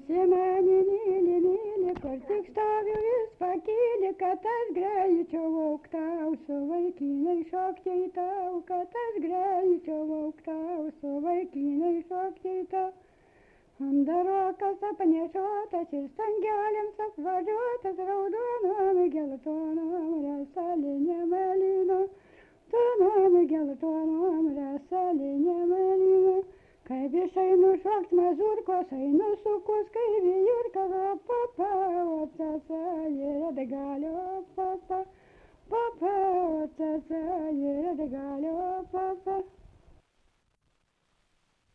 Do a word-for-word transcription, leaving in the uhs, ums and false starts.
Visi mane myli, myli, kur tik stoviu vis pakyli, kad aš greičiau aukštau, su vaikinai šokti į tau, kad aš greičiau aukštau, su vaikinai šokti į tau. Andarokas apnešiotas ir stangelėms apvažiuotas, raudonom geltonom rasalinėm mėlynom, tonom geltonom rasalinėm mėlynom. Kaip išeinu šokt mazurkos, einu sukus kaip vijurkas, o papa, o tata, jėda galio papa, papa, o tata, jėda galio papa.